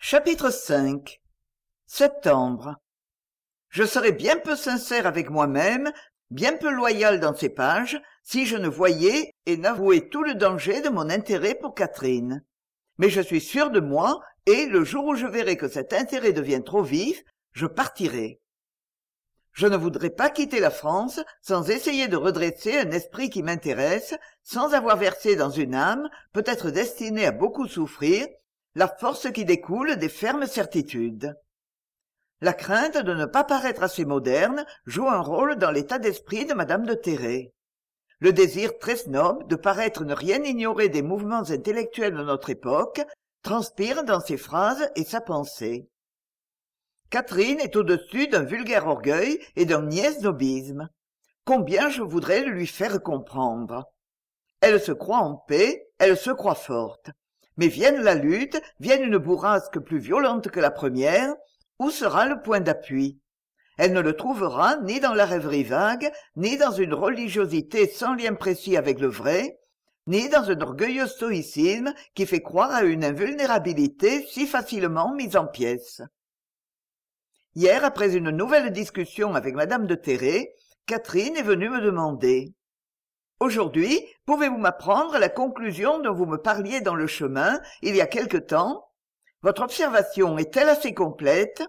Chapitre 5. Septembre. Je serais bien peu sincère avec moi-même, bien peu loyal dans ces pages, si je ne voyais et n'avouais tout le danger de mon intérêt pour Catherine. Mais je suis sûr de moi, et le jour où je verrai que cet intérêt devient trop vif, je partirai. Je ne voudrais pas quitter la France sans essayer de redresser un esprit qui m'intéresse, sans avoir versé dans une âme, peut-être destinée à beaucoup souffrir, la force qui découle des fermes certitudes. La crainte de ne pas paraître assez moderne joue un rôle dans l'état d'esprit de madame de Terray. Le désir très snob de paraître ne rien ignorer des mouvements intellectuels de notre époque transpire dans ses phrases et sa pensée. Catherine est au-dessus d'un vulgaire orgueil et d'un niais snobisme. Combien je voudrais le lui faire comprendre. Elle se croit en paix, elle se croit forte. Mais vienne la lutte, vienne une bourrasque plus violente que la première, où sera le point d'appui? Elle ne le trouvera ni dans la rêverie vague, ni dans une religiosité sans lien précis avec le vrai, ni dans un orgueilleux stoïcisme qui fait croire à une invulnérabilité si facilement mise en pièces. Hier, après une nouvelle discussion avec madame de Terray, Catherine est venue me demander: Aujourd'hui, pouvez-vous m'apprendre la conclusion dont vous me parliez dans le chemin, il y a quelque temps? Votre observation est-elle assez complète?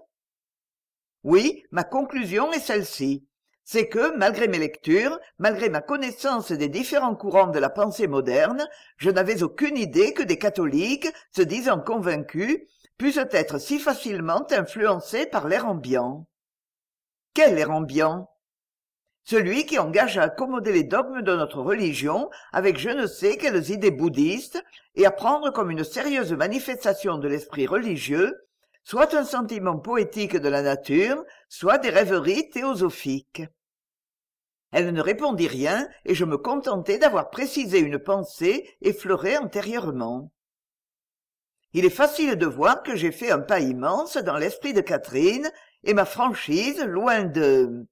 Oui, ma conclusion est celle-ci. C'est que, malgré mes lectures, malgré ma connaissance des différents courants de la pensée moderne, je n'avais aucune idée que des catholiques, se disant convaincus, pussent être si facilement influencés par l'air ambiant. Quel air ambiant? Celui qui engage à accommoder les dogmes de notre religion avec je ne sais quelles idées bouddhistes et à prendre comme une sérieuse manifestation de l'esprit religieux, soit un sentiment poétique de la nature, soit des rêveries théosophiques. Elle ne répondit rien et je me contentai d'avoir précisé une pensée effleurée antérieurement. Il est facile de voir que j'ai fait un pas immense dans l'esprit de Catherine et ma franchise, loin de...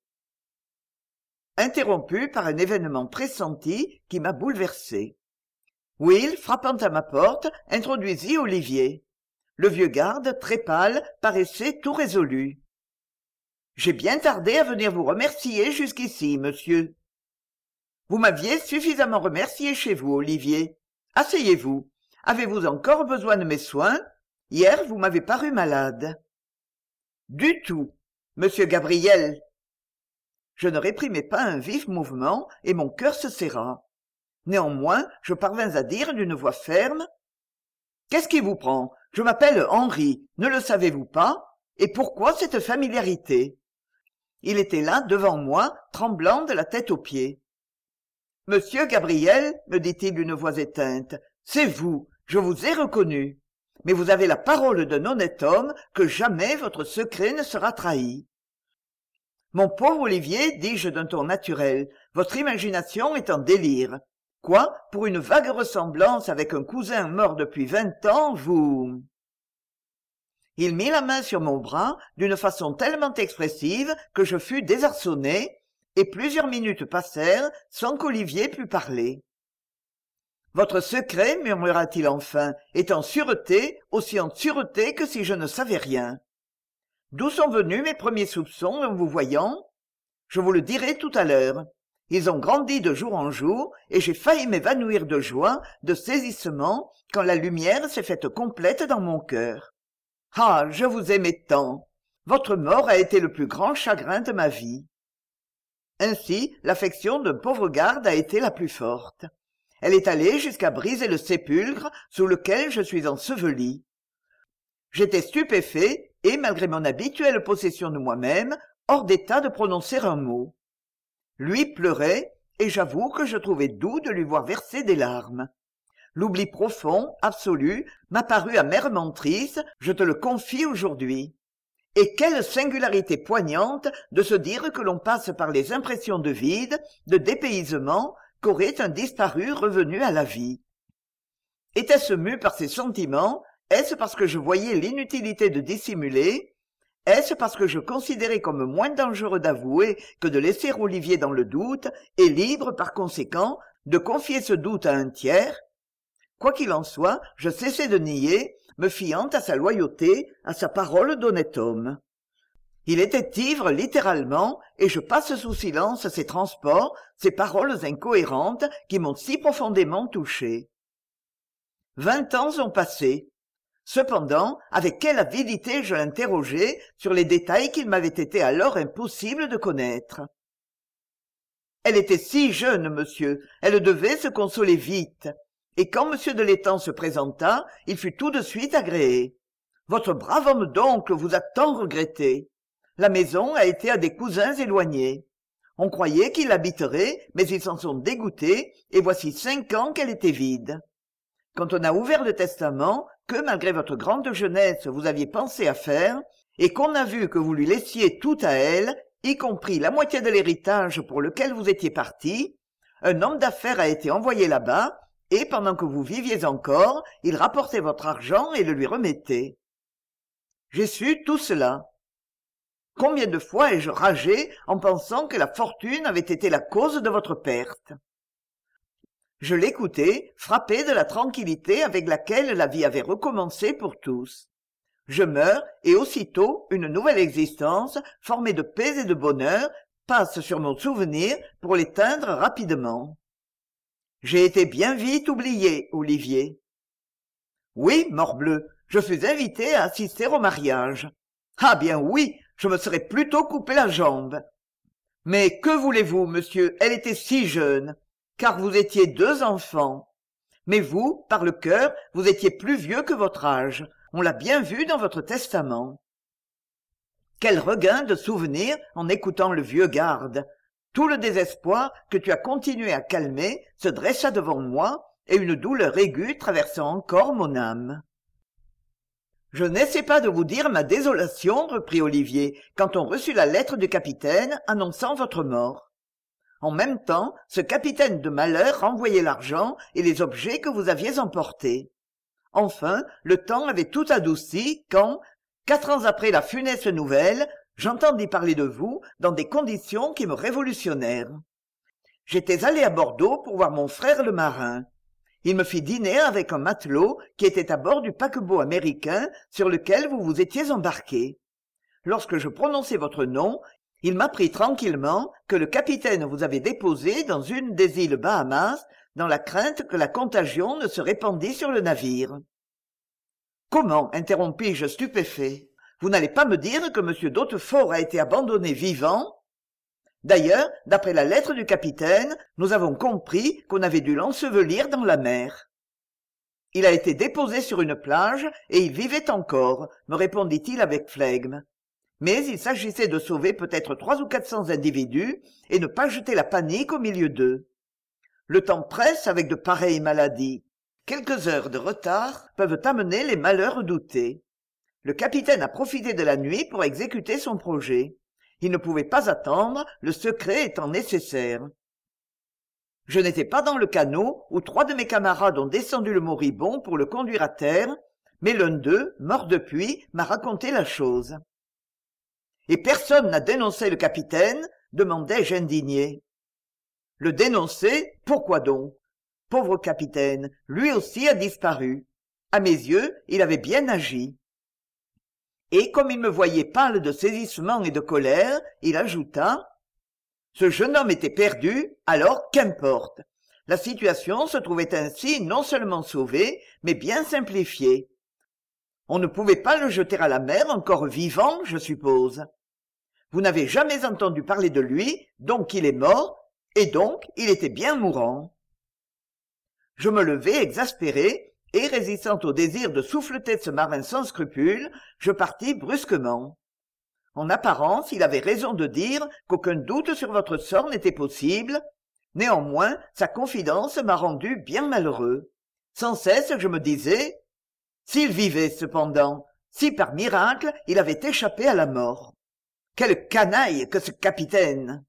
Interrompu par un événement pressenti qui m'a bouleversé. Will, frappant à ma porte, introduisit Olivier. Le vieux garde, très pâle, paraissait tout résolu. « J'ai bien tardé à venir vous remercier jusqu'ici, monsieur. »« Vous m'aviez suffisamment remercié chez vous, Olivier. Asseyez-vous. Avez-vous encore besoin de mes soins? Hier, vous m'avez paru malade. »« Du tout. Monsieur Gabriel. » Je ne réprimai pas un vif mouvement et mon cœur se serra. Néanmoins, je parvins à dire d'une voix ferme: « Qu'est-ce qui vous prend? Je m'appelle Henri, ne le savez-vous pas? Et pourquoi cette familiarité ?» Il était là, devant moi, tremblant de la tête aux pieds. « Monsieur Gabriel, me dit-il d'une voix éteinte, c'est vous, je vous ai reconnu. Mais vous avez la parole d'un honnête homme que jamais votre secret ne sera trahi. » Mon pauvre Olivier, dis-je d'un ton naturel, votre imagination est en délire. Quoi, pour une vague ressemblance avec un cousin mort depuis 20 ans, vous... Il mit la main sur mon bras d'une façon tellement expressive que je fus désarçonné, et plusieurs minutes passèrent sans qu'Olivier pût parler. Votre secret, murmura-t-il enfin, est en sûreté, aussi en sûreté que si je ne savais rien. D'où sont venus mes premiers soupçons en vous voyant? Je vous le dirai tout à l'heure. Ils ont grandi de jour en jour, et j'ai failli m'évanouir de joie, de saisissement, quand la lumière s'est faite complète dans mon cœur. Ah, je vous aimais tant! Votre mort a été le plus grand chagrin de ma vie. Ainsi, l'affection d'un pauvre garde a été la plus forte. Elle est allée jusqu'à briser le sépulcre sous lequel je suis enseveli. J'étais stupéfait et, malgré mon habituelle possession de moi-même, hors d'état de prononcer un mot. Lui pleurait, et j'avoue que je trouvais doux de lui voir verser des larmes. L'oubli profond, absolu, m'apparut amèrement triste, je te le confie aujourd'hui. Et quelle singularité poignante de se dire que l'on passe par les impressions de vide, de dépaysement, qu'aurait un disparu revenu à la vie. Était-ce mu par ces sentiments? Est-ce parce que je voyais l'inutilité de dissimuler? Est-ce parce que je considérais comme moins dangereux d'avouer que de laisser Olivier dans le doute, et libre, par conséquent, de confier ce doute à un tiers? Quoi qu'il en soit, je cessai de nier, me fiant à sa loyauté, à sa parole d'honnête homme. Il était ivre littéralement, et je passe sous silence ces transports, ces paroles incohérentes qui m'ont si profondément touché. 20 ans ont passé. Cependant, avec quelle avidité je l'interrogeais sur les détails qu'il m'avait été alors impossible de connaître. Elle était si jeune, monsieur, elle devait se consoler vite. Et quand monsieur de l'étang se présenta, il fut tout de suite agréé. Votre brave homme d'oncle vous a tant regretté. La maison a été à des cousins éloignés. On croyait qu'il l'habiterait, mais ils s'en sont dégoûtés, et voici 5 ans qu'elle était vide. Quand on a ouvert le testament, que malgré votre grande jeunesse vous aviez pensé à faire, et qu'on a vu que vous lui laissiez tout à elle, y compris la moitié de l'héritage pour lequel vous étiez parti, un homme d'affaires a été envoyé là-bas, et pendant que vous viviez encore, il rapportait votre argent et le lui remettait. J'ai su tout cela. Combien de fois ai-je ragé en pensant que la fortune avait été la cause de votre perte. Je l'écoutais, frappé de la tranquillité avec laquelle la vie avait recommencé pour tous. Je meurs, et aussitôt une nouvelle existence, formée de paix et de bonheur, passe sur mon souvenir pour l'éteindre rapidement. J'ai été bien vite oublié, Olivier. Oui, morbleu, je fus invité à assister au mariage. Ah bien oui, je me serais plutôt coupé la jambe. Mais que voulez-vous, monsieur, elle était si jeune, car vous étiez 2 enfants. Mais vous, par le cœur, vous étiez plus vieux que votre âge. On l'a bien vu dans votre testament. Quel regain de souvenirs en écoutant le vieux garde. Tout le désespoir que tu as continué à calmer se dressa devant moi, et une douleur aiguë traversant encore mon âme. Je n'essaie pas de vous dire ma désolation, reprit Olivier, quand on reçut la lettre du capitaine annonçant votre mort. En même temps, ce capitaine de malheur renvoyait l'argent et les objets que vous aviez emportés. Enfin, le temps avait tout adouci quand, 4 ans après la funeste nouvelle, j'entendis parler de vous dans des conditions qui me révolutionnèrent. J'étais allé à Bordeaux pour voir mon frère le marin. Il me fit dîner avec un matelot qui était à bord du paquebot américain sur lequel vous vous étiez embarqué. Lorsque je prononçai votre nom, il m'apprit tranquillement que le capitaine vous avait déposé dans une des îles Bahamas, dans la crainte que la contagion ne se répandît sur le navire. « Comment ?» interrompis-je stupéfait. « Vous n'allez pas me dire que M. d'Hautefort a été abandonné vivant ? D'ailleurs, d'après la lettre du capitaine, nous avons compris qu'on avait dû l'ensevelir dans la mer. »« Il a été déposé sur une plage et il vivait encore, » me répondit-il avec flegme. Mais il s'agissait de sauver peut-être 300 ou 400 individus et ne pas jeter la panique au milieu d'eux. Le temps presse avec de pareilles maladies. Quelques heures de retard peuvent amener les malheurs redoutés. Le capitaine a profité de la nuit pour exécuter son projet. Il ne pouvait pas attendre, le secret étant nécessaire. Je n'étais pas dans le canot où 3 de mes camarades ont descendu le moribond pour le conduire à terre, mais l'un d'eux, mort depuis, m'a raconté la chose. « Et personne n'a dénoncé le capitaine ?» demandai-je indigné. « Le dénoncer? Pourquoi donc? Pauvre capitaine, lui aussi a disparu. À mes yeux, il avait bien agi. » Et comme il me voyait pâle de saisissement et de colère, il ajouta « Ce jeune homme était perdu, alors qu'importe. La situation se trouvait ainsi non seulement sauvée, mais bien simplifiée. On ne pouvait pas le jeter à la mer encore vivant, je suppose. Vous n'avez jamais entendu parler de lui, donc il est mort, et donc il était bien mourant. » Je me levai exaspéré, et résistant au désir de souffleter ce marin sans scrupules, je partis brusquement. En apparence, il avait raison de dire qu'aucun doute sur votre sort n'était possible. Néanmoins, sa confidence m'a rendu bien malheureux. Sans cesse, je me disais, s'il vivait cependant, si par miracle il avait échappé à la mort. Quelle canaille que ce capitaine!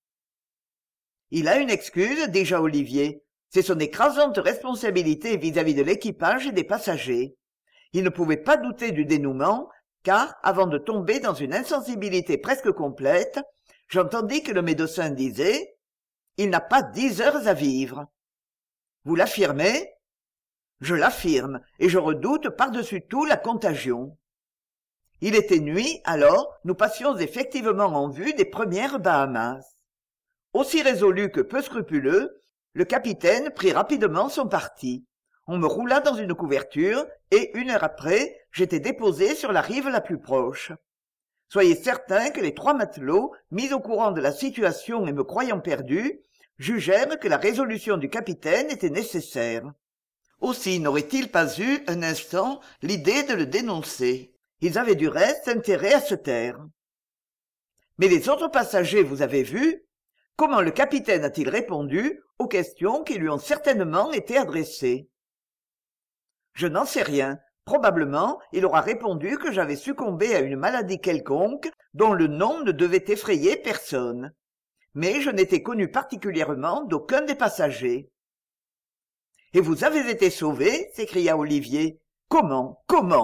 Il a une excuse, déjà Olivier. C'est son écrasante responsabilité vis-à-vis de l'équipage et des passagers. Il ne pouvait pas douter du dénouement, car, avant de tomber dans une insensibilité presque complète, j'entendis que le médecin disait « Il n'a pas 10 heures à vivre. » Vous l'affirmez ? Je l'affirme, et je redoute par-dessus tout la contagion. Il était nuit, alors nous passions effectivement en vue des premières Bahamas. Aussi résolu que peu scrupuleux, le capitaine prit rapidement son parti. On me roula dans une couverture, et 1 heure après, j'étais déposé sur la rive la plus proche. Soyez certain que les 3 matelots, mis au courant de la situation et me croyant perdu, jugèrent que la résolution du capitaine était nécessaire. Aussi n'auraient-ils pas eu un instant l'idée de le dénoncer. Ils avaient du reste intérêt à se taire. Mais les autres passagers, vous avez vu? Comment le capitaine a-t-il répondu aux questions qui lui ont certainement été adressées? Je n'en sais rien. Probablement, il aura répondu que j'avais succombé à une maladie quelconque dont le nom ne devait effrayer personne. Mais je n'étais connu particulièrement d'aucun des passagers. « Et vous avez été sauvé ?» s'écria Olivier. « Comment? Comment ?»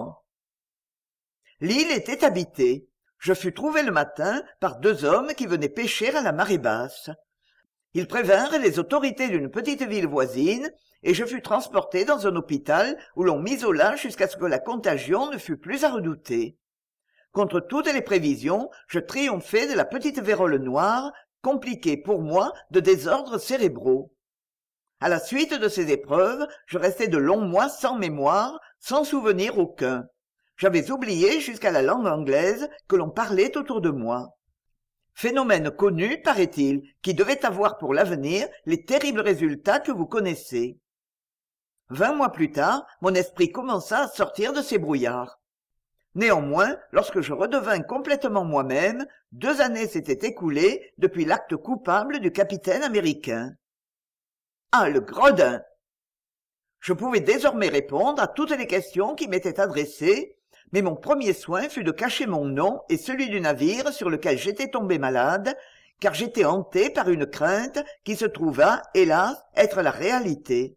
L'île était habitée. Je fus trouvé le matin par 2 hommes qui venaient pêcher à la marée basse. Ils prévinrent les autorités d'une petite ville voisine, et je fus transporté dans un hôpital où l'on m'isola jusqu'à ce que la contagion ne fût plus à redouter. Contre toutes les prévisions, je triomphai de la petite vérole noire, compliquée pour moi de désordres cérébraux. À la suite de ces épreuves, je restai de longs mois sans mémoire, sans souvenir aucun. J'avais oublié jusqu'à la langue anglaise que l'on parlait autour de moi. Phénomène connu, paraît-il, qui devait avoir pour l'avenir les terribles résultats que vous connaissez. 20 mois plus tard, mon esprit commença à sortir de ces brouillards. Néanmoins, lorsque je redevins complètement moi-même, 2 années s'étaient écoulées depuis l'acte coupable du capitaine américain. Ah, le gredin! Je pouvais désormais répondre à toutes les questions qui m'étaient adressées, mais mon premier soin fut de cacher mon nom et celui du navire sur lequel j'étais tombé malade, car j'étais hanté par une crainte qui se trouva, hélas, être la réalité.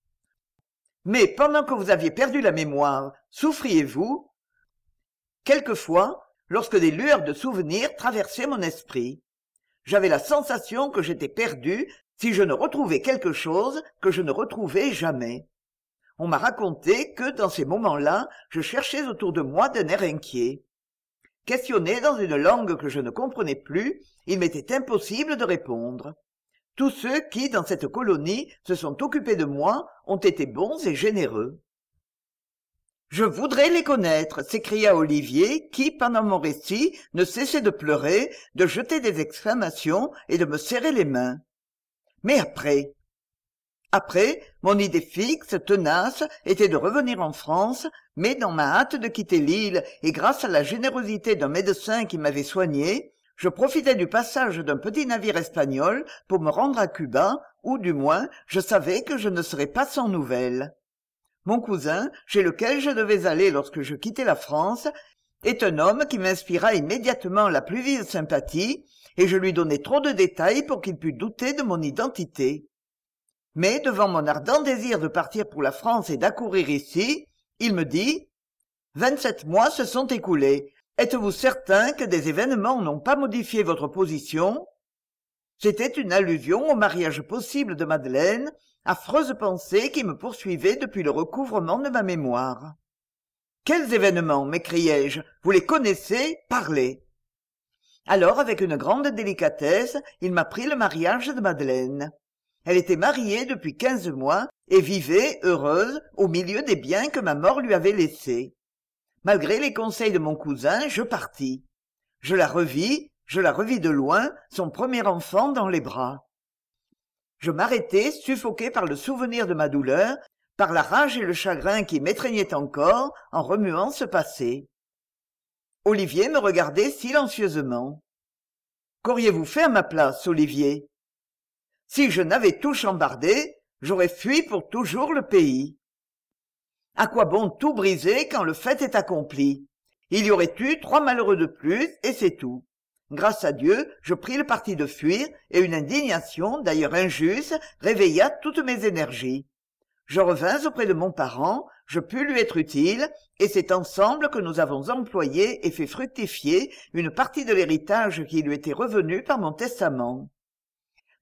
Mais pendant que vous aviez perdu la mémoire, souffriez-vous? Quelquefois, lorsque des lueurs de souvenirs traversaient mon esprit, j'avais la sensation que j'étais perdu si je ne retrouvais quelque chose que je ne retrouvais jamais. On m'a raconté que, dans ces moments-là, je cherchais autour de moi d'un air inquiet. Questionné dans une langue que je ne comprenais plus, il m'était impossible de répondre. Tous ceux qui, dans cette colonie, se sont occupés de moi ont été bons et généreux. « Je voudrais les connaître !» s'écria Olivier, qui, pendant mon récit, ne cessait de pleurer, de jeter des exclamations et de me serrer les mains. Mais après, mon idée fixe, tenace, était de revenir en France, mais dans ma hâte de quitter l'île et grâce à la générosité d'un médecin qui m'avait soigné, je profitais du passage d'un petit navire espagnol pour me rendre à Cuba, où du moins je savais que je ne serais pas sans nouvelles. Mon cousin, chez lequel je devais aller lorsque je quittais la France, est un homme qui m'inspira immédiatement la plus vive sympathie, et je lui donnai trop de détails pour qu'il pût douter de mon identité. Mais devant mon ardent désir de partir pour la France et d'accourir ici, il me dit « 27 mois se sont écoulés. Êtes-vous certain que des événements n'ont pas modifié votre position ?» C'était une allusion au mariage possible de Madeleine, affreuse pensée qui me poursuivait depuis le recouvrement de ma mémoire. « Quels événements ?» m'écriai-je. « Vous les connaissez? Parlez !» Alors, avec une grande délicatesse, il m'apprit le mariage de Madeleine. Elle était mariée depuis 15 mois et vivait, heureuse, au milieu des biens que ma mort lui avait laissés. Malgré les conseils de mon cousin, je partis. Je la revis de loin, son premier enfant dans les bras. Je m'arrêtai, suffoqué par le souvenir de ma douleur, par la rage et le chagrin qui m'étreignaient encore en remuant ce passé. Olivier me regardait silencieusement. « Qu'auriez-vous fait à ma place, Olivier ? Si je n'avais tout chambardé, j'aurais fui pour toujours le pays. À quoi bon tout briser quand le fait est accompli? Il y aurait eu 3 malheureux de plus, et c'est tout. Grâce à Dieu, je pris le parti de fuir, et une indignation, d'ailleurs injuste, réveilla toutes mes énergies. Je revins auprès de mon parent, je pus lui être utile, et c'est ensemble que nous avons employé et fait fructifier une partie de l'héritage qui lui était revenu par mon testament.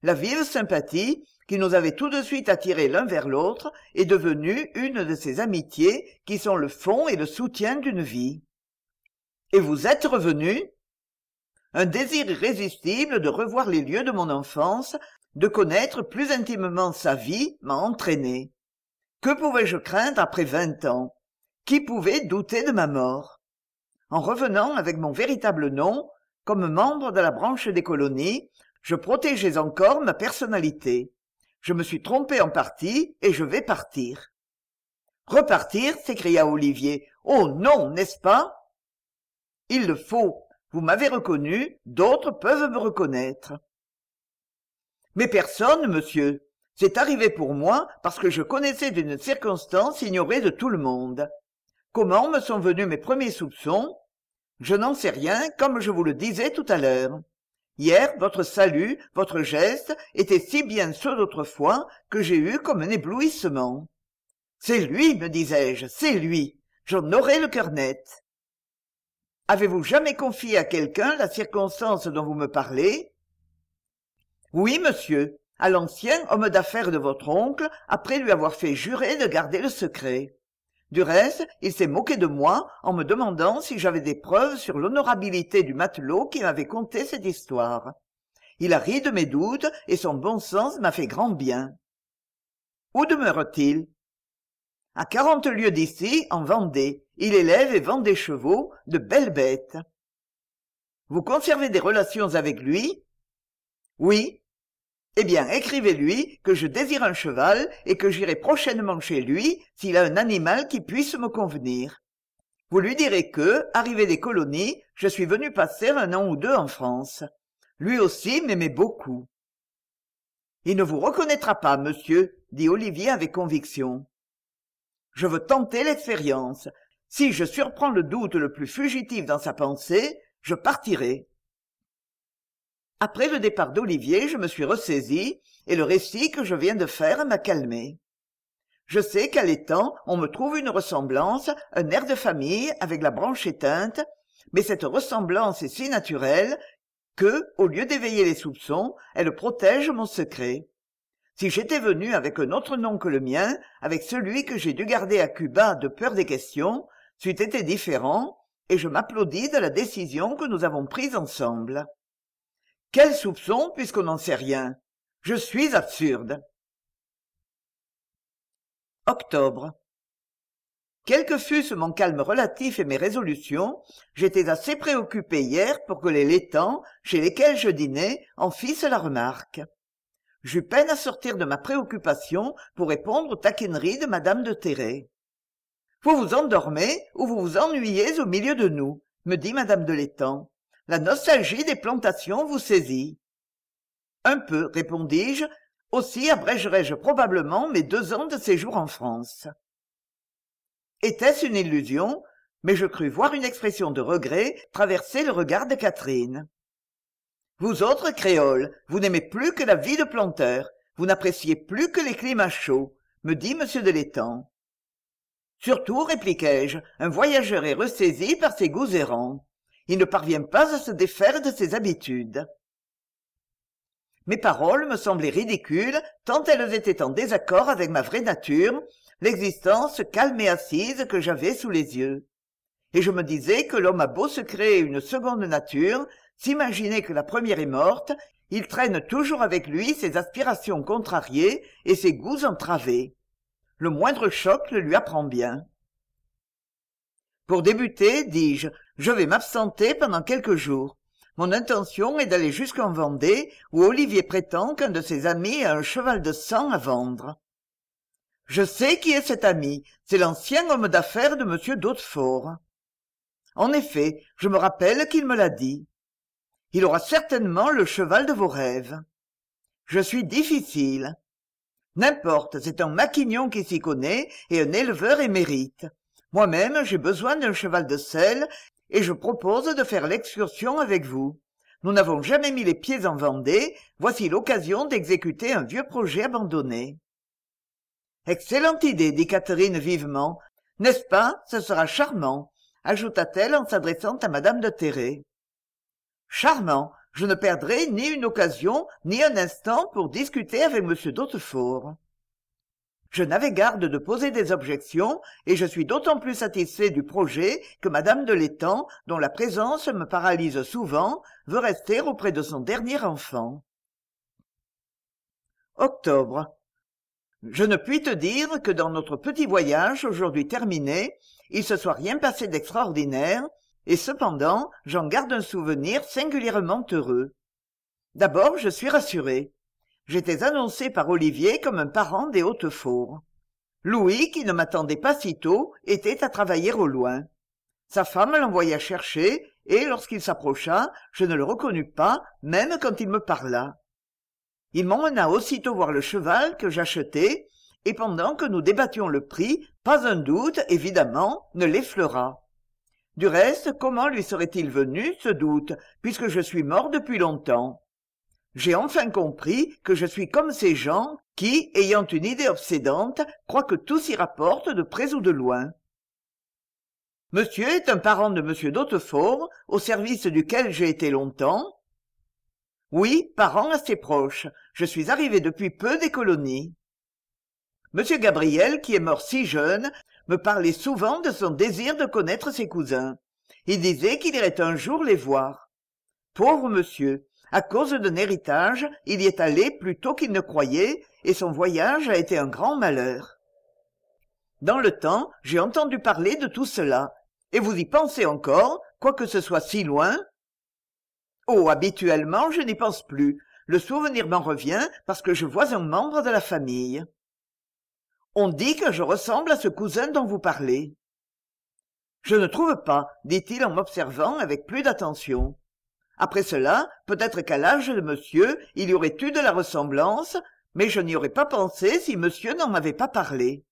La vive sympathie qui nous avait tout de suite attirés l'un vers l'autre est devenue une de ces amitiés qui sont le fond et le soutien d'une vie. Et vous êtes revenu? Un désir irrésistible de revoir les lieux de mon enfance, de connaître plus intimement sa vie, m'a entraîné. Que pouvais-je craindre après 20 ans? Qui pouvait douter de ma mort? En revenant avec mon véritable nom, comme membre de la branche des colonies, je protégeais encore ma personnalité. Je me suis trompé en partie et je vais partir. Repartir? S'écria Olivier. Oh non, n'est-ce pas? Il le faut. Vous m'avez reconnu, d'autres peuvent me reconnaître. Mais personne, monsieur. C'est arrivé pour moi parce que je connaissais d'une circonstance ignorée de tout le monde. Comment me sont venus mes premiers soupçons? Je n'en sais rien, comme je vous le disais tout à l'heure. Hier, votre salut, votre geste, étaient si bien ceux d'autrefois que j'ai eu comme un éblouissement. C'est lui, me disais-je, c'est lui. J'en aurai le cœur net. Avez-vous jamais confié à quelqu'un la circonstance dont vous me parlez? Oui, monsieur, à l'ancien homme d'affaires de votre oncle, après lui avoir fait jurer de garder le secret. Du reste, il s'est moqué de moi en me demandant si j'avais des preuves sur l'honorabilité du matelot qui m'avait conté cette histoire. Il a ri de mes doutes et son bon sens m'a fait grand bien. Où demeure-t-il? À 40 lieues d'ici, en Vendée. Il élève et vend des chevaux, de belles bêtes. Vous conservez des relations avec lui? Oui. Eh bien, écrivez-lui que je désire un cheval et que j'irai prochainement chez lui s'il a un animal qui puisse me convenir. Vous lui direz que, arrivé des colonies, je suis venu passer 1 an ou 2 en France. Lui aussi m'aimait beaucoup. Il ne vous reconnaîtra pas, monsieur, dit Olivier avec conviction. Je veux tenter l'expérience. Si je surprends le doute le plus fugitif dans sa pensée, je partirai. Après le départ d'Olivier, je me suis ressaisi, et le récit que je viens de faire m'a calmé. Je sais qu'à l'étang, on me trouve une ressemblance, un air de famille avec la branche éteinte, mais cette ressemblance est si naturelle que, au lieu d'éveiller les soupçons, elle protège mon secret. Si j'étais venu avec un autre nom que le mien, avec celui que j'ai dû garder à Cuba de peur des questions, c'eût été différent, et je m'applaudis de la décision que nous avons prise ensemble. Quel soupçon, puisqu'on n'en sait rien? Je suis absurde. Octobre. Quel que fût mon calme relatif et mes résolutions, j'étais assez préoccupé hier pour que les laitans, chez lesquels je dînais, en fissent la remarque. J'eus peine à sortir de ma préoccupation pour répondre aux taquineries de madame de Terray. « Vous vous endormez ou vous vous ennuyez au milieu de nous ?» me dit madame de l'étang. « La nostalgie des plantations vous saisit. »« Un peu, répondis-je, aussi abrégerai-je probablement mes 2 ans de séjour en France. » Était-ce une illusion? Mais je crus voir une expression de regret traverser le regard de Catherine. « Vous autres créoles, vous n'aimez plus que la vie de planteur, vous n'appréciez plus que les climats chauds, me dit monsieur de l'étang. Surtout, répliquai-je, un voyageur est ressaisi par ses goûts errants. Il ne parvient pas à se défaire de ses habitudes. Mes paroles me semblaient ridicules, tant elles étaient en désaccord avec ma vraie nature, l'existence calme et assise que j'avais sous les yeux. Et je me disais que l'homme a beau se créer une seconde nature, s'imaginer que la première est morte, il traîne toujours avec lui ses aspirations contrariées et ses goûts entravés. Le moindre choc le lui apprend bien. Pour débuter, dis-je, je vais m'absenter pendant quelques jours. Mon intention est d'aller jusqu'en Vendée, où Olivier prétend qu'un de ses amis a un cheval de sang à vendre. Je sais qui est cet ami, c'est l'ancien homme d'affaires de M. d'Hautefort. En effet, je me rappelle qu'il me l'a dit. Il aura certainement le cheval de vos rêves. Je suis difficile. N'importe, c'est un maquignon qui s'y connaît et un éleveur émérite. Moi-même, j'ai besoin d'un cheval de selle et je propose de faire l'excursion avec vous. Nous n'avons jamais mis les pieds en Vendée, voici l'occasion d'exécuter un vieux projet abandonné. Excellente idée, dit Catherine vivement. N'est-ce pas, ce sera charmant, ajouta-t-elle en s'adressant à madame de Terray. Charmant, Je ne perdrai ni une occasion ni un instant pour discuter avec m d'Hautefort. Je n'avais garde de poser des objections, et je suis d'autant plus satisfait du projet que madame de l'étang, dont la présence me paralyse souvent, veut rester auprès de son dernier enfant. Octobre. Je ne puis te dire que dans notre petit voyage aujourd'hui terminé, il se soit rien passé d'extraordinaire, et cependant j'en garde un souvenir singulièrement heureux. D'abord, je suis rassuré. J'étais annoncé par Olivier comme un parent des Hautefort. Louis, qui ne m'attendait pas si tôt, était à travailler au loin. Sa femme l'envoya chercher, et lorsqu'il s'approcha, je ne le reconnus pas, même quand il me parla. Il m'emmena aussitôt voir le cheval que j'achetais, et pendant que nous débattions le prix, pas un doute, évidemment, ne l'effleura. Du reste, comment lui serait-il venu, ce doute, puisque je suis mort depuis longtemps? J'ai enfin compris que je suis comme ces gens qui, ayant une idée obsédante, croient que tout s'y rapporte de près ou de loin. Monsieur est un parent de monsieur d'Hautefort, au service duquel j'ai été longtemps. Oui, parent assez proche. Je suis arrivé depuis peu des colonies. Monsieur Gabriel, qui est mort si jeune, me parlait souvent de son désir de connaître ses cousins. Il disait qu'il irait un jour les voir. Pauvre monsieur, à cause d'un héritage, il y est allé plus tôt qu'il ne croyait, et son voyage a été un grand malheur. Dans le temps, j'ai entendu parler de tout cela. Et vous y pensez encore, quoique ce soit si loin? Oh, habituellement, je n'y pense plus. Le souvenir m'en revient parce que je vois un membre de la famille. On dit que je ressemble à ce cousin dont vous parlez. Je ne trouve pas, dit-il en m'observant avec plus d'attention. Après cela, peut-être qu'à l'âge de monsieur, il y aurait eu de la ressemblance, mais je n'y aurais pas pensé si monsieur n'en m'avait pas parlé.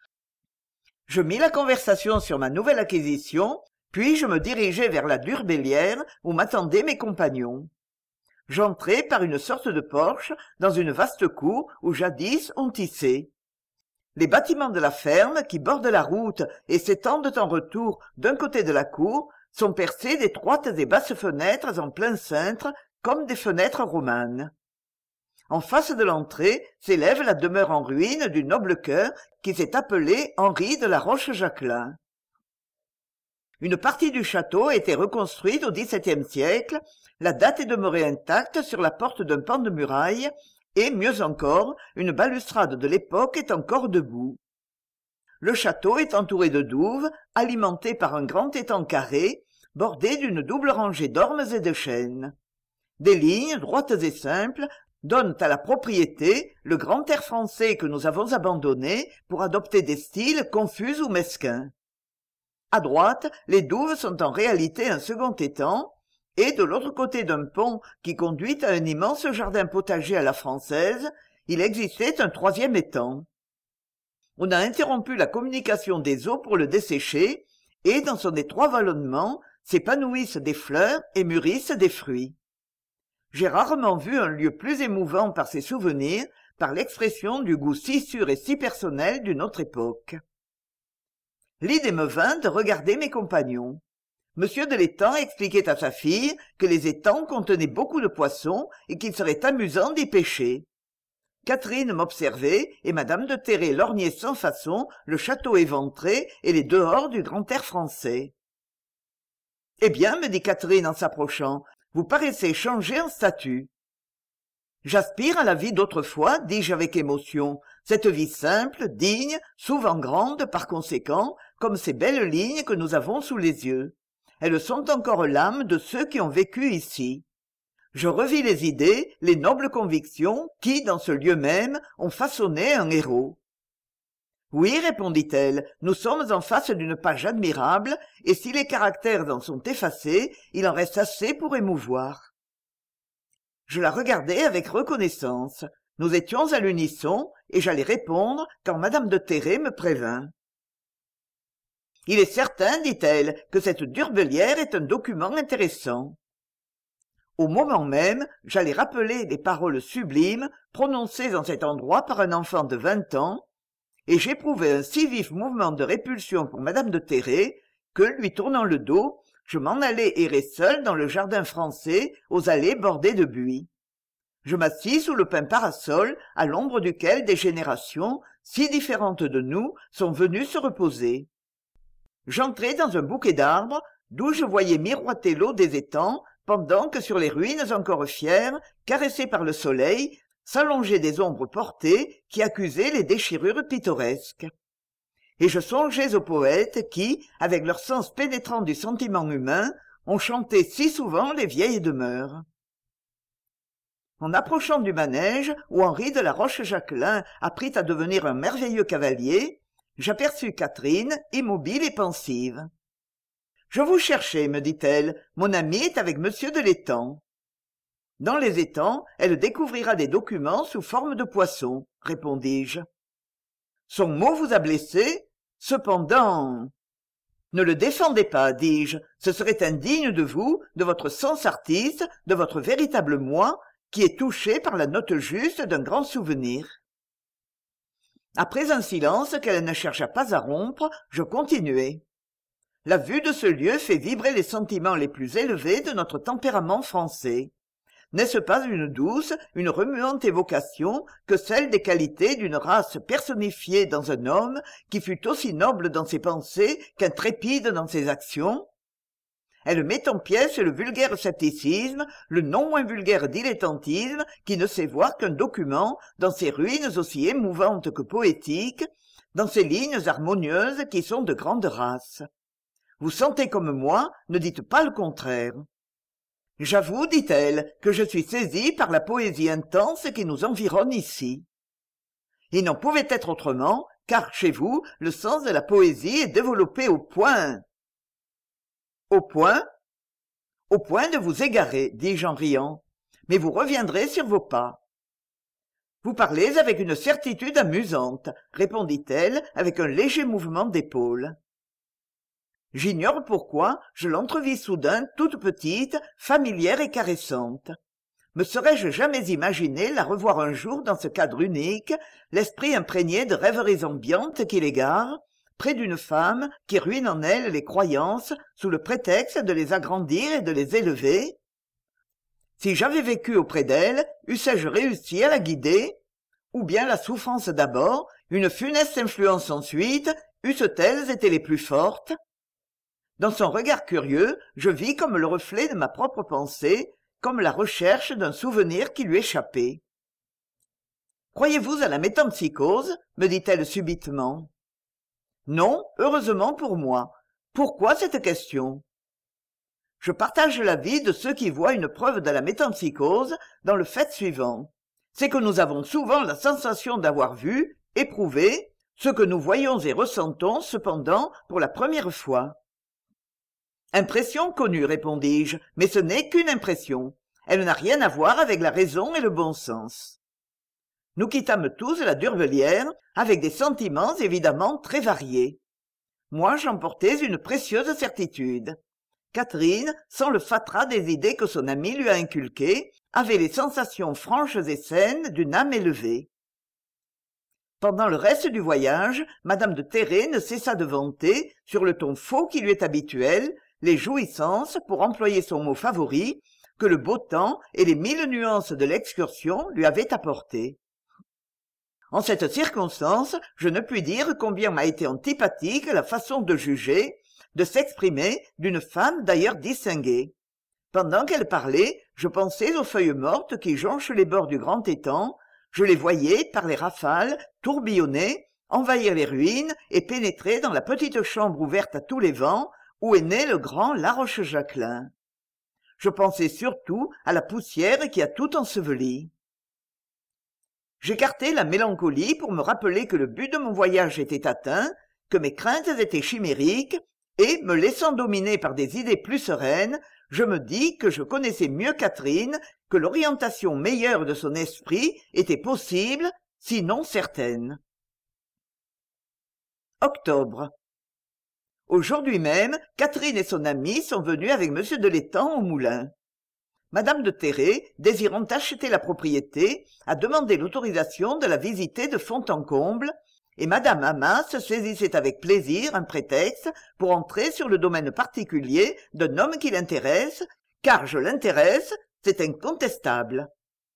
Je mis la conversation sur ma nouvelle acquisition, puis je me dirigeai vers la Durbellière où m'attendaient mes compagnons. J'entrai par une sorte de porche dans une vaste cour où jadis on tissait. Les bâtiments de la ferme, qui bordent la route et s'étendent en retour d'un côté de la cour, sont percés d'étroites et basses fenêtres en plein cintre, comme des fenêtres romanes. En face de l'entrée s'élève la demeure en ruine du noble cœur qui s'est appelé Henri de la Roche-Jacquelin. Une partie du château a été reconstruite au XVIIe siècle, la date est demeurée intacte sur la porte d'un pan de muraille, et, mieux encore, une balustrade de l'époque est encore debout. Le château est entouré de douves, alimenté par un grand étang carré, bordé d'une double rangée d'ormes et de chênes. Des lignes, droites et simples, donnent à la propriété le grand air français que nous avons abandonné pour adopter des styles confus ou mesquins. À droite, les douves sont en réalité un second étang, et de l'autre côté d'un pont qui conduit à un immense jardin potager à la française, il existait un troisième étang. On a interrompu la communication des eaux pour le dessécher, et dans son étroit vallonnement s'épanouissent des fleurs et mûrissent des fruits. J'ai rarement vu un lieu plus émouvant par ses souvenirs, par l'expression du goût si sûr et si personnel d'une autre époque. L'idée me vint de regarder mes compagnons. Monsieur de l'étang expliquait à sa fille que les étangs contenaient beaucoup de poissons et qu'il serait amusant d'y pêcher. Catherine m'observait et madame de Terré lorgnait sans façon le château éventré et les dehors du grand air français. « Eh bien, me dit Catherine en s'approchant, vous paraissez changer en statue. »« J'aspire à la vie d'autrefois, dis-je avec émotion, cette vie simple, digne, souvent grande, par conséquent, comme ces belles lignes que nous avons sous les yeux. Elles sont encore l'âme de ceux qui ont vécu ici. Je revis les idées, les nobles convictions qui, dans ce lieu même, ont façonné un héros. Oui, répondit-elle, nous sommes en face d'une page admirable, et si les caractères en sont effacés, il en reste assez pour émouvoir. Je la regardai avec reconnaissance. Nous étions à l'unisson, et j'allais répondre quand madame de Terré me prévint. Il est certain, dit-elle, que cette Durbellière est un document intéressant. Au moment même, j'allais rappeler les paroles sublimes prononcées en cet endroit par un enfant de 20 ans, et j'éprouvai un si vif mouvement de répulsion pour madame de Terré que, lui tournant le dos, je m'en allai errer seul dans le jardin français aux allées bordées de buis. Je m'assis sous le pin parasol à l'ombre duquel des générations, si différentes de nous, sont venues se reposer. J'entrai dans un bouquet d'arbres, d'où je voyais miroiter l'eau des étangs, pendant que sur les ruines encore fières, caressées par le soleil, s'allongeaient des ombres portées qui accusaient les déchirures pittoresques. Et je songeais aux poètes qui, avec leur sens pénétrant du sentiment humain, ont chanté si souvent les vieilles demeures. En approchant du manège, où Henri de la Roche-Jacquelin apprit à devenir un merveilleux cavalier, j'aperçus Catherine, immobile et pensive. « Je vous cherchais, me dit-elle, mon ami est avec monsieur de l'étang. » « Dans les étangs, elle découvrira des documents sous forme de poissons, répondis-je. « Son mot vous a blessé? Cependant... » « Ne le défendez pas, dis-je, ce serait indigne de vous, de votre sens artiste, de votre véritable moi, qui est touché par la note juste d'un grand souvenir. » Après un silence qu'elle ne chercha pas à rompre, je continuai. « La vue de ce lieu fait vibrer les sentiments les plus élevés de notre tempérament français. N'est-ce pas une douce, une remuante évocation que celle des qualités d'une race personnifiée dans un homme qui fut aussi noble dans ses pensées qu'intrépide dans ses actions? Elle met en pièces le vulgaire scepticisme, le non moins vulgaire dilettantisme qui ne sait voir qu'un document dans ses ruines aussi émouvantes que poétiques, dans ses lignes harmonieuses qui sont de grande race. Vous sentez comme moi, ne dites pas le contraire. J'avoue, dit-elle, que je suis saisie par la poésie intense qui nous environne ici. Il n'en pouvait être autrement, car chez vous, le sens de la poésie est développé au point. Au point? Au point de vous égarer, dis-je en riant, mais vous reviendrez sur vos pas. Vous parlez avec une certitude amusante, répondit-elle avec un léger mouvement d'épaule. J'ignore pourquoi, je l'entrevis soudain toute petite, familière et caressante. Me serais-je jamais imaginé la revoir un jour dans ce cadre unique, l'esprit imprégné de rêveries ambiantes qui l'égare, près d'une femme qui ruine en elle les croyances sous le prétexte de les agrandir et de les élever? Si j'avais vécu auprès d'elle, eussé-je réussi à la guider? Ou bien la souffrance d'abord, une funeste influence ensuite, eussent-elles été les plus fortes? Dans son regard curieux, je vis comme le reflet de ma propre pensée, comme la recherche d'un souvenir qui lui échappait. « Croyez-vous à la métempsychose ?» me dit-elle subitement. « Non, heureusement pour moi. Pourquoi cette question ?» Je partage l'avis de ceux qui voient une preuve de la métempsychose dans le fait suivant. C'est que nous avons souvent la sensation d'avoir vu, éprouvé, ce que nous voyons et ressentons cependant pour la première fois. Impression connue, répondis-je, mais ce n'est qu'une impression. Elle n'a rien à voir avec la raison et le bon sens. Nous quittâmes tous la Durvelière, avec des sentiments évidemment très variés. Moi, j'emportais une précieuse certitude. Catherine, sans le fatras des idées que son amie lui a inculquées, avait les sensations franches et saines d'une âme élevée. Pendant le reste du voyage, madame de Terré ne cessa de vanter, sur le ton faux qui lui est habituel, les jouissances, pour employer son mot favori, que le beau temps et les 1000 nuances de l'excursion lui avaient apportées. En cette circonstance, je ne puis dire combien m'a été antipathique la façon de juger, de s'exprimer d'une femme d'ailleurs distinguée. Pendant qu'elle parlait, je pensais aux feuilles mortes qui jonchent les bords du grand étang, je les voyais, par les rafales, tourbillonner, envahir les ruines et pénétrer dans la petite chambre ouverte à tous les vents, où est né le grand La Roche-Jacquelin. Je pensais surtout à la poussière qui a tout enseveli. J'écartai la mélancolie pour me rappeler que le but de mon voyage était atteint, que mes craintes étaient chimériques, et, me laissant dominer par des idées plus sereines, je me dis que je connaissais mieux Catherine, que l'orientation meilleure de son esprit était possible, sinon certaine. Octobre. Aujourd'hui même, Catherine et son amie sont venues avec monsieur de l'étang au moulin. Madame de Terré, désirant acheter la propriété, a demandé l'autorisation de la visiter de fond en comble, et madame Amas saisissait avec plaisir un prétexte pour entrer sur le domaine particulier d'un homme qui l'intéresse, car je l'intéresse, c'est incontestable.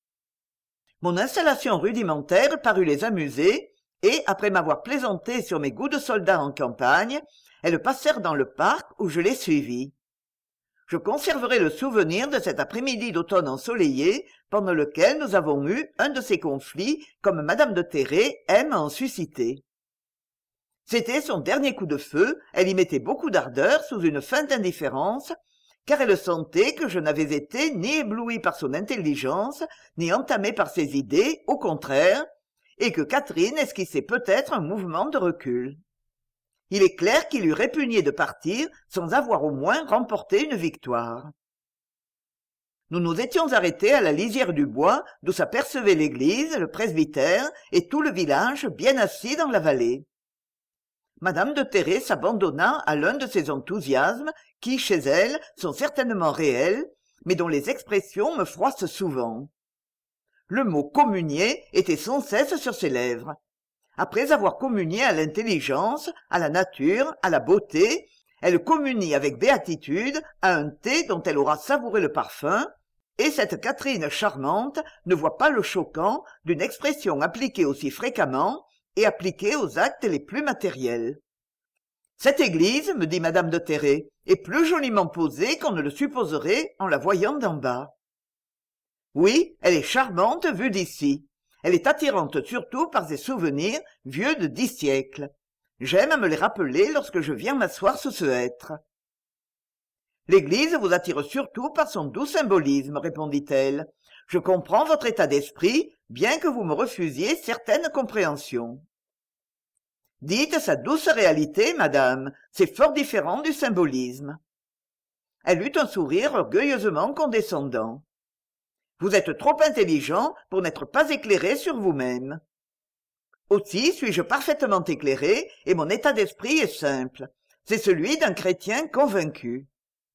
Mon installation rudimentaire parut les amuser, et, après m'avoir plaisanté sur mes goûts de soldat en campagne, elles passèrent dans le parc où je les suivis. Je conserverai le souvenir de cet après-midi d'automne ensoleillé, pendant lequel nous avons eu un de ces conflits comme madame de Terré aime à en susciter. C'était son dernier coup de feu, elle y mettait beaucoup d'ardeur sous une feinte indifférence, car elle sentait que je n'avais été ni ébloui par son intelligence, ni entamé par ses idées, au contraire, et que Catherine esquissait peut-être un mouvement de recul. Il est clair qu'il eût répugné de partir sans avoir au moins remporté une victoire. Nous nous étions arrêtés à la lisière du bois d'où s'apercevait l'église, le presbytère et tout le village bien assis dans la vallée. Madame de Terré s'abandonna à l'un de ces enthousiasmes qui, chez elle, sont certainement réels, mais dont les expressions me froissent souvent. Le mot communier était sans cesse sur ses lèvres. Après avoir communié à l'intelligence, à la nature, à la beauté, elle communie avec béatitude à un thé dont elle aura savouré le parfum, et cette Catherine charmante ne voit pas le choquant d'une expression appliquée aussi fréquemment et appliquée aux actes les plus matériels. Cette église, me dit madame de Terré, est plus joliment posée qu'on ne le supposerait en la voyant d'en bas. Oui, elle est charmante vue d'ici. Elle est attirante surtout par ses souvenirs vieux de 10 siècles. J'aime à me les rappeler lorsque je viens m'asseoir sous ce hêtre. L'église vous attire surtout par son doux symbolisme, répondit-elle. Je comprends votre état d'esprit, bien que vous me refusiez certaines compréhensions. Dites sa douce réalité, madame, c'est fort différent du symbolisme. Elle eut un sourire orgueilleusement condescendant. Vous êtes trop intelligent pour n'être pas éclairé sur vous-même. Aussi suis-je parfaitement éclairé et mon état d'esprit est simple. C'est celui d'un chrétien convaincu.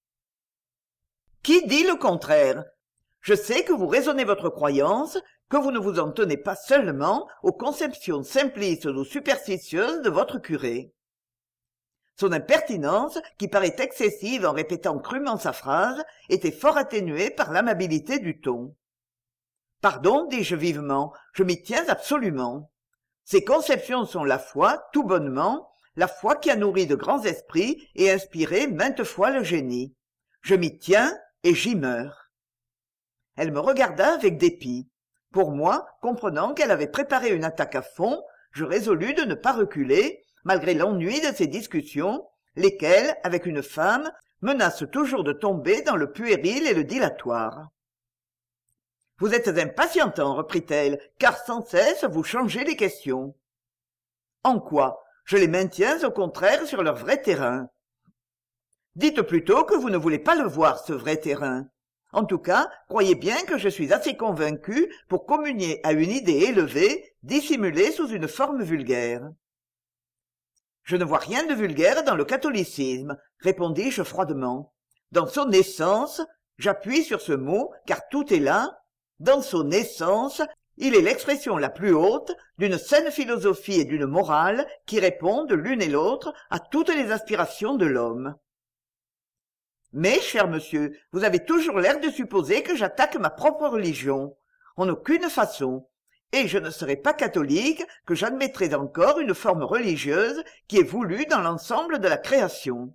Qui dit le contraire? Je sais que vous raisonnez votre croyance, que vous ne vous en tenez pas seulement aux conceptions simplistes ou superstitieuses de votre curé. Son impertinence, qui paraît excessive en répétant crûment sa phrase, était fort atténuée par l'amabilité du ton. Pardon, dis-je vivement, je m'y tiens absolument. Ces conceptions sont la foi, tout bonnement, la foi qui a nourri de grands esprits et inspiré maintes fois le génie. Je m'y tiens et j'y meurs. Elle me regarda avec dépit. Pour moi, comprenant qu'elle avait préparé une attaque à fond, je résolus de ne pas reculer, malgré l'ennui de ces discussions, lesquelles, avec une femme, menacent toujours de tomber dans le puéril et le dilatoire. « Vous êtes impatientant, reprit-elle, car sans cesse vous changez les questions. »« En quoi? Je les maintiens au contraire sur leur vrai terrain. »« Dites plutôt que vous ne voulez pas le voir, ce vrai terrain. En tout cas, croyez bien que je suis assez convaincu pour communier à une idée élevée, dissimulée sous une forme vulgaire. » « Je ne vois rien de vulgaire dans le catholicisme, répondis-je froidement. Dans son essence, j'appuie sur ce mot, car tout est là, dans son essence, il est l'expression la plus haute d'une saine philosophie et d'une morale qui répondent l'une et l'autre à toutes les aspirations de l'homme. Mais, cher monsieur, vous avez toujours l'air de supposer que j'attaque ma propre religion. En aucune façon. Et je ne serais pas catholique que j'admettrais encore une forme religieuse qui est voulue dans l'ensemble de la création.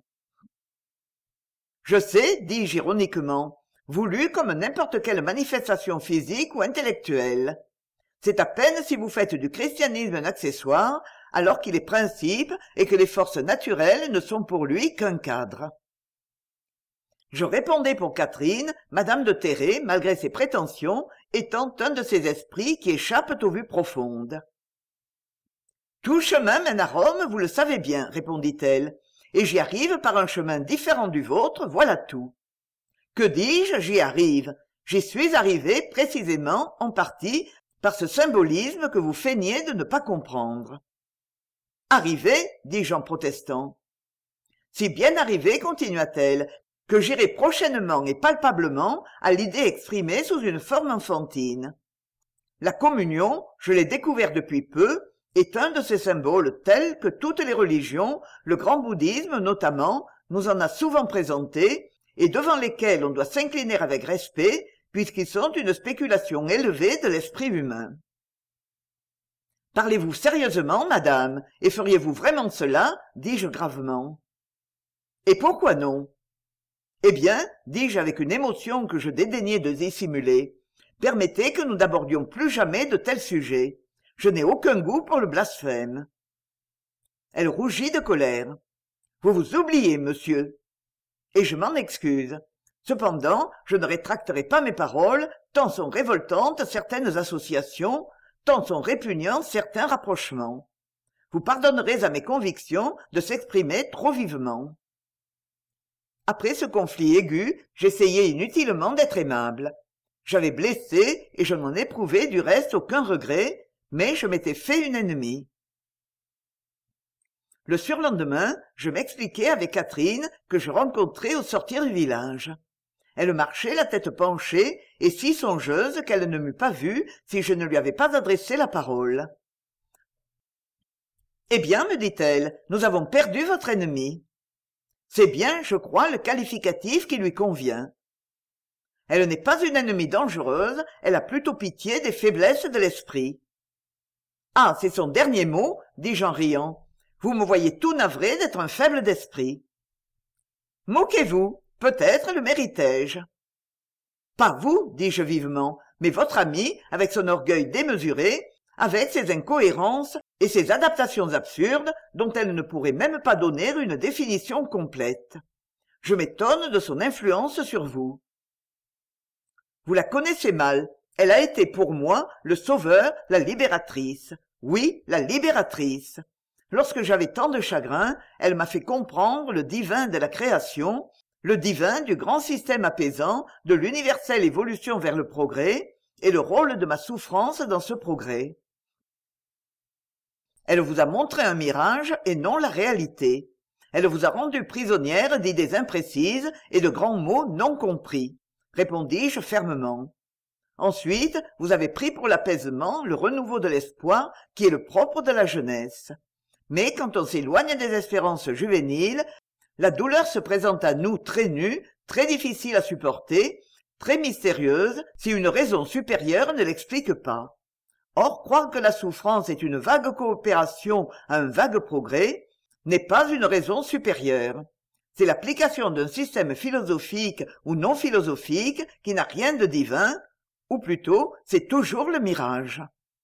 Je sais, dis-je ironiquement, voulue comme n'importe quelle manifestation physique ou intellectuelle. C'est à peine si vous faites du christianisme un accessoire, alors qu'il est principe et que les forces naturelles ne sont pour lui qu'un cadre. Je répondais pour Catherine, madame de Terré, malgré ses prétentions, étant un de ces esprits qui échappent aux vues profondes. « Tout chemin mène à Rome, vous le savez bien, répondit-elle, et j'y arrive par un chemin différent du vôtre, voilà tout. Que dis-je, j'y arrive. J'y suis arrivé précisément, en partie, par ce symbolisme que vous feignez de ne pas comprendre. »« Arrivé, dis-je en protestant. »« Si bien arrivé, continua-t-elle, que j'irai prochainement et palpablement à l'idée exprimée sous une forme enfantine. La communion, je l'ai découvert depuis peu, est un de ces symboles tels que toutes les religions, le grand bouddhisme notamment, nous en a souvent présenté, et devant lesquels on doit s'incliner avec respect, puisqu'ils sont une spéculation élevée de l'esprit humain. Parlez-vous sérieusement, madame, et feriez-vous vraiment cela? Dis-je gravement. Et pourquoi non? Eh bien, dis-je avec une émotion que je dédaignais de dissimuler, permettez que nous n'abordions plus jamais de tels sujets. Je n'ai aucun goût pour le blasphème. Elle rougit de colère. Vous vous oubliez, monsieur. Et je m'en excuse. Cependant, je ne rétracterai pas mes paroles, tant sont révoltantes certaines associations, tant sont répugnants certains rapprochements. Vous pardonnerez à mes convictions de s'exprimer trop vivement. Après ce conflit aigu, j'essayais inutilement d'être aimable. J'avais blessé, et je n'en éprouvais du reste aucun regret, mais je m'étais fait une ennemie. Le surlendemain, je m'expliquai avec Catherine que je rencontrais au sortir du village. Elle marchait la tête penchée et si songeuse qu'elle ne m'eût pas vue si je ne lui avais pas adressé la parole. « Eh bien, me dit-elle, nous avons perdu votre ennemi. » C'est bien, je crois, le qualificatif qui lui convient. Elle n'est pas une ennemie dangereuse, elle a plutôt pitié des faiblesses de l'esprit. « Ah, c'est son dernier mot, dis-je en riant. Vous me voyez tout navré d'être un faible d'esprit. »« Moquez-vous, peut-être le méritais-je. »« Pas vous, dis-je vivement, mais votre ami, avec son orgueil démesuré, avec ses incohérences et ses adaptations absurdes dont elle ne pourrait même pas donner une définition complète. Je m'étonne de son influence sur vous. Vous la connaissez mal. Elle a été pour moi le sauveur, la libératrice. Oui, la libératrice. Lorsque j'avais tant de chagrin, elle m'a fait comprendre le divin de la création, le divin du grand système apaisant, de l'universelle évolution vers le progrès, et le rôle de ma souffrance dans ce progrès. Elle vous a montré un mirage et non la réalité. Elle vous a rendu prisonnière d'idées imprécises et de grands mots non compris, répondis-je fermement. Ensuite, vous avez pris pour l'apaisement le renouveau de l'espoir qui est le propre de la jeunesse. Mais quand on s'éloigne des espérances juvéniles, la douleur se présente à nous très nue, très difficile à supporter, très mystérieuse si une raison supérieure ne l'explique pas. Or, croire que la souffrance est une vague coopération à un vague progrès n'est pas une raison supérieure. C'est l'application d'un système philosophique ou non philosophique qui n'a rien de divin, ou plutôt, c'est toujours le mirage.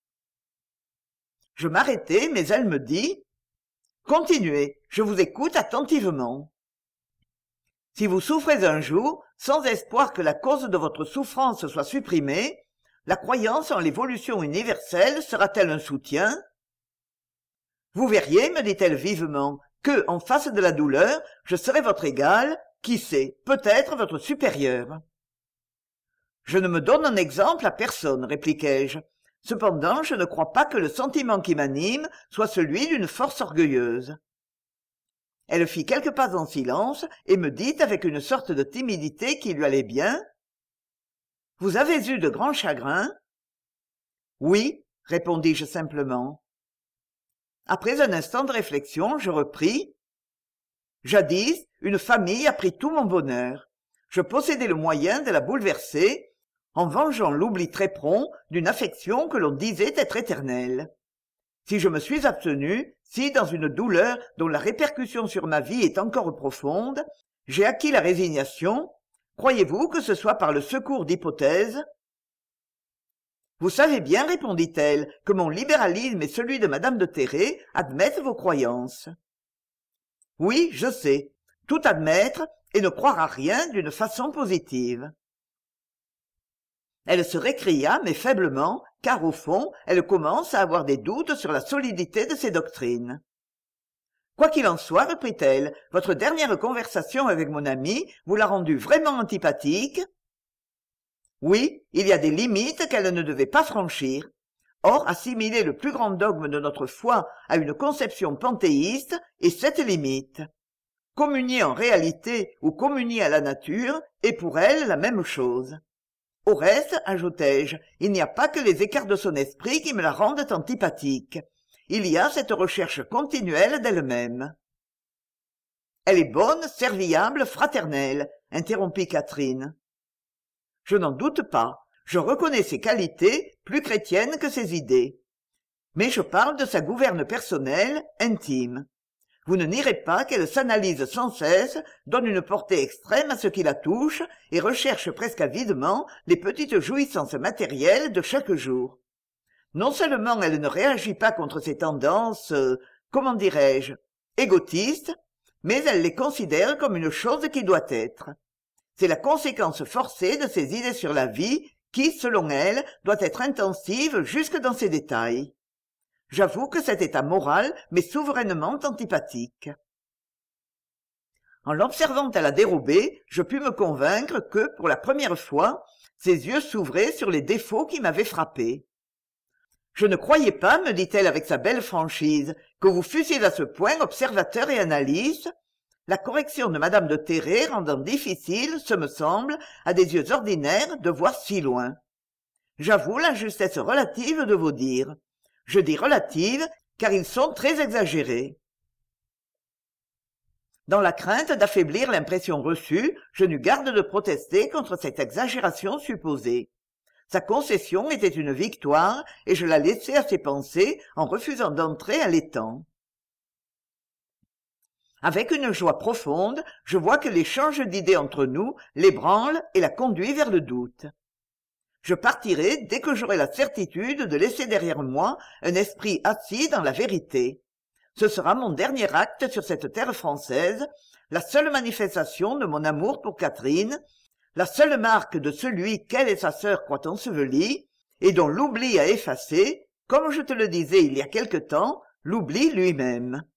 Je m'arrêtai, mais elle me dit « Continuez, je vous écoute attentivement. Si vous souffrez un jour, sans espoir que la cause de votre souffrance soit supprimée, la croyance en l'évolution universelle sera-t-elle un soutien? Vous verriez, me dit-elle vivement, que, en face de la douleur, je serai votre égal, qui sait, peut-être votre supérieur. Je ne me donne un exemple à personne, répliquai-je. Cependant, je ne crois pas que le sentiment qui m'anime soit celui d'une force orgueilleuse. Elle fit quelques pas en silence et me dit avec une sorte de timidité qui lui allait bien. « Vous avez eu de grands chagrins ?»« Oui, répondis-je simplement. Après un instant de réflexion, je repris. Jadis, une famille a pris tout mon bonheur. Je possédais le moyen de la bouleverser, en vengeant l'oubli très prompt d'une affection que l'on disait être éternelle. Si je me suis abstenu, si dans une douleur dont la répercussion sur ma vie est encore profonde, j'ai acquis la résignation, croyez-vous que ce soit par le secours d'hypothèses? Vous savez bien, répondit-elle, que mon libéralisme et celui de madame de Terré admettent vos croyances. Oui, je sais, tout admettre et ne croire à rien d'une façon positive. Elle se récria, mais faiblement, car au fond, elle commence à avoir des doutes sur la solidité de ses doctrines. Quoi qu'il en soit, reprit-elle, votre dernière conversation avec mon ami vous l'a rendue vraiment antipathique? Oui, il y a des limites qu'elle ne devait pas franchir. Or, assimiler le plus grand dogme de notre foi à une conception panthéiste est cette limite. Communier en réalité ou communier à la nature est pour elle la même chose. Au reste, ajoutai-je, il n'y a pas que les écarts de son esprit qui me la rendent antipathique. il y a cette recherche continuelle d'elle-même. Elle est bonne, serviable, fraternelle, interrompit Catherine. Je n'en doute pas, je reconnais ses qualités plus chrétiennes que ses idées. Mais je parle de sa gouverne personnelle, intime. Vous ne nierez pas qu'elle s'analyse sans cesse, donne une portée extrême à ce qui la touche et recherche presque avidement les petites jouissances matérielles de chaque jour. Non seulement elle ne réagit pas contre ces tendances, comment dirais-je, égotistes, mais elle les considère comme une chose qui doit être. C'est la conséquence forcée de ses idées sur la vie qui, selon elle, doit être intensive jusque dans ses détails. J'avoue que cet état moral m'est souverainement antipathique. En l'observant à la dérobée, je pus me convaincre que, pour la première fois, ses yeux s'ouvraient sur les défauts qui m'avaient frappé. « Je ne croyais pas, me dit-elle avec sa belle franchise, que vous fussiez à ce point observateur et analyste, la correction de madame de Terré rendant difficile, ce me semble, à des yeux ordinaires, de voir si loin. J'avoue l'injustesse relative de vos dires. Je dis relative, car ils sont très exagérés. » Dans la crainte d'affaiblir l'impression reçue, je n'eus garde de protester contre cette exagération supposée. Sa concession était une victoire, et je la laissai à ses pensées en refusant d'entrer à l'étang. Avec une joie profonde, je vois que l'échange d'idées entre nous l'ébranle et la conduit vers le doute. Je partirai dès que j'aurai la certitude de laisser derrière moi un esprit assis dans la vérité. Ce sera mon dernier acte sur cette terre française, la seule manifestation de mon amour pour Catherine, la seule marque de celui qu'elle et sa sœur croient enseveli, et dont l'oubli a effacé, comme je te le disais il y a quelque temps, l'oubli lui-même.